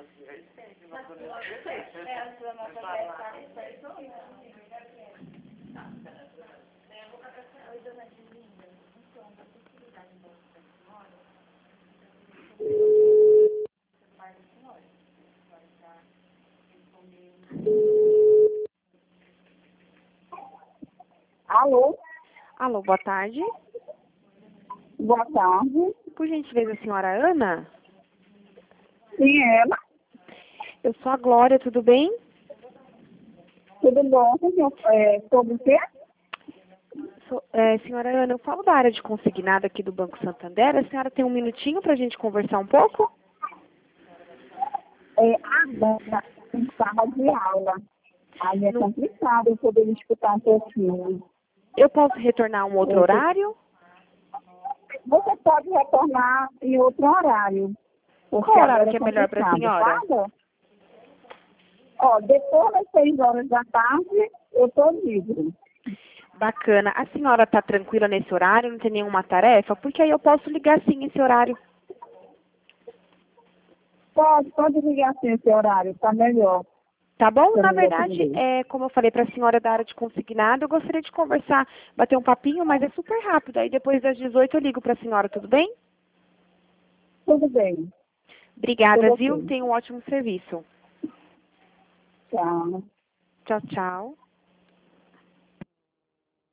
É, a sua nota deve estar certo. Oi, dona Dilinda. Então, da possibilidade da senhora, celular da senhora. A senhora está respondendo. Alô? Alô, boa tarde. Boa tarde. Por gentileza, a senhora Ana? Sim, ela. Eu sou a Glória, tudo bem? Tudo bom? Sobre o quê? Senhora Ana, eu falo da área de consignado aqui do Banco Santander. A senhora tem um minutinho para a gente conversar um pouco? Agora, em sala de aula. Aí é complicado eu poder escutar um pouquinho. Eu posso retornar um outro horário? Você pode retornar em outro horário. Porque Qual horário agora que é melhor para a complicado, senhora? tá? Ó, depois das 6 horas da tarde, eu estou livre. Bacana. A senhora está tranquila nesse horário? Não tem nenhuma tarefa? Porque aí eu posso ligar sim esse horário. Pode ligar assim esse horário, tá melhor. Tá bom? Pra Na mim verdade, atender. como eu falei para a senhora da área de consignado, eu gostaria de conversar, bater um papinho, mas é super rápido. Aí depois das 18 eu ligo para a senhora, tudo bem? Tudo bem. Obrigada, Tudo viu? ok. Tenha um ótimo serviço. Tchau. Tchau, tchau.